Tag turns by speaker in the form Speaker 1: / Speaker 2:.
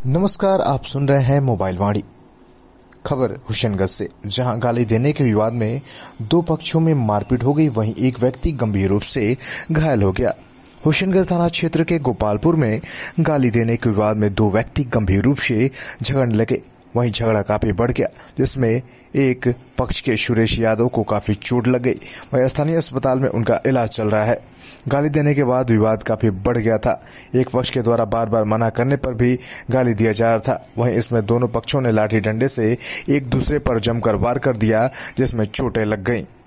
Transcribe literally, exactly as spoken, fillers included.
Speaker 1: नमस्कार, आप सुन रहे हैं मोबाइल वाणी। खबर हुसैनगंज से, जहां गाली देने के विवाद में दो पक्षों में मारपीट हो गई, वहीं एक व्यक्ति गंभीर रूप से घायल हो गया। हुसैनगंज थाना क्षेत्र के गोपालपुर में गाली देने के विवाद में दो व्यक्ति गंभीर रूप से झगड़ने लगे। वहीं झगड़ा काफी बढ़ गया, जिसमें एक पक्ष के सुरेश यादव को काफी चोट लग गई। वहीं स्थानीय अस्पताल में उनका इलाज चल रहा है। गाली देने के बाद विवाद काफी बढ़ गया था। एक पक्ष के द्वारा बार बार मना करने पर भी गाली दिया जा रहा था। वहीं इसमें दोनों पक्षों ने लाठी डंडे से एक दूसरे पर जमकर वार कर दिया, जिसमें चोटें लग गईं।